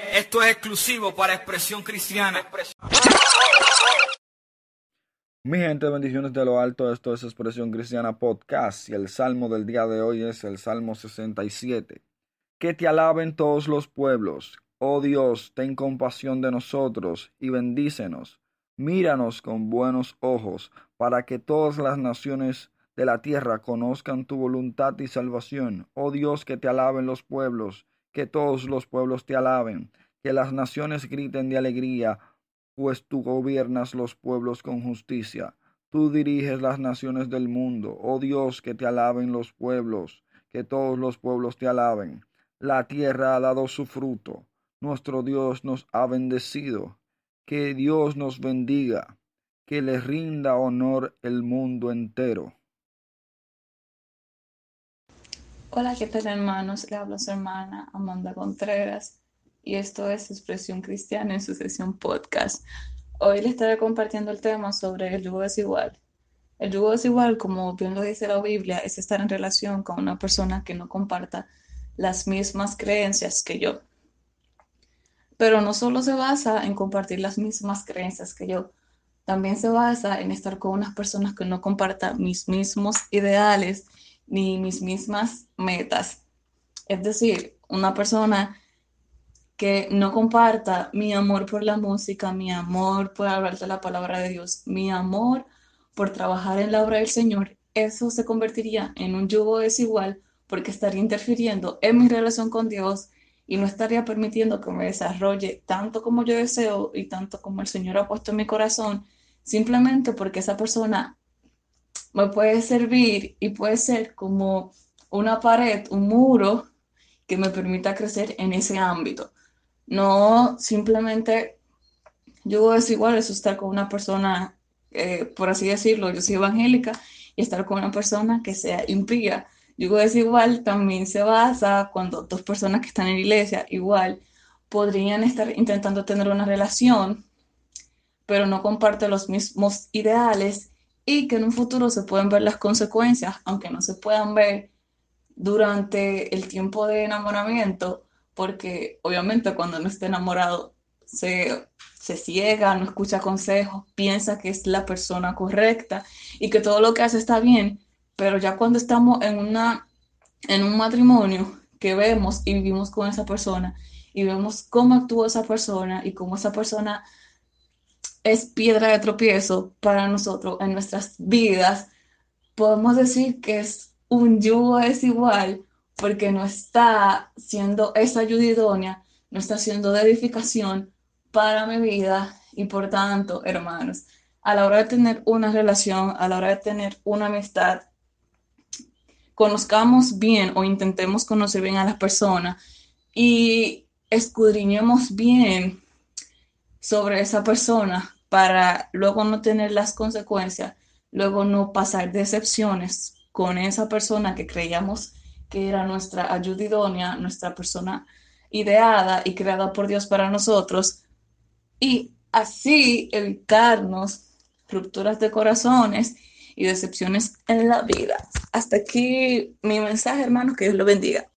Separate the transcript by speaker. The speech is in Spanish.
Speaker 1: Esto es exclusivo para Expresión Cristiana.
Speaker 2: Mi gente, bendiciones de lo alto, esto es Expresión Cristiana Podcast y el salmo del día de hoy es el Salmo 67. Que te alaben todos los pueblos, oh Dios, ten compasión de nosotros y bendícenos. Míranos con buenos ojos, para que todas las naciones de la tierra conozcan tu voluntad y salvación. Oh Dios, que te alaben los pueblos, que todos los pueblos te alaben, que las naciones griten de alegría, pues tú gobiernas los pueblos con justicia. Tú diriges las naciones del mundo. Oh Dios, que te alaben los pueblos, que todos los pueblos te alaben. La tierra ha dado su fruto. Nuestro Dios nos ha bendecido. Que Dios nos bendiga. Que le rinda honor el mundo entero.
Speaker 3: Hola, ¿qué tal, hermanos? Le habla su hermana Amanda Contreras y esto es Expresión Cristiana en su sesión podcast. Hoy les estaré compartiendo el tema sobre el yugo desigual. El yugo desigual, como bien lo dice la Biblia, es estar en relación con una persona que no comparta las mismas creencias que yo. Pero no solo se basa en compartir las mismas creencias que yo, también se basa en estar con unas personas que no compartan mis mismos ideales ni mis mismas metas. Es decir, una persona que no comparta mi amor por la música, mi amor por hablar de la palabra de Dios, mi amor por trabajar en la obra del Señor, eso se convertiría en un yugo desigual porque estaría interfiriendo en mi relación con Dios y no estaría permitiendo que me desarrolle tanto como yo deseo y tanto como el Señor ha puesto en mi corazón, simplemente porque esa persona me puede servir y puede ser como una pared, un muro que me permita crecer en ese ámbito. No simplemente yo desigual es estar con una persona, por así decirlo, yo soy evangélica y estar con una persona que sea impía. Yugo desigual también se basa cuando dos personas que están en la iglesia igual podrían estar intentando tener una relación, pero no comparten los mismos ideales y que en un futuro se pueden ver las consecuencias, aunque no se puedan ver durante el tiempo de enamoramiento, porque obviamente cuando uno está enamorado se ciega, no escucha consejos, piensa que es la persona correcta y que todo lo que hace está bien, pero ya cuando estamos en un matrimonio que vemos y vivimos con esa persona y vemos cómo actúa esa persona y cómo esa persona es piedra de tropiezo para nosotros en nuestras vidas, podemos decir que es un yugo desigual porque no está siendo esa ayuda idónea, no está siendo de edificación para mi vida y por tanto, hermanos, a la hora de tener una relación, a la hora de tener una amistad, conozcamos bien o intentemos conocer bien a las personas y escudriñemos bien sobre esa persona para luego no tener las consecuencias, luego no pasar decepciones con esa persona que creíamos que era nuestra ayuda idónea, nuestra persona ideada y creada por Dios para nosotros, y así evitarnos rupturas de corazones y decepciones en la vida. Hasta aquí mi mensaje, hermanos, que Dios lo bendiga.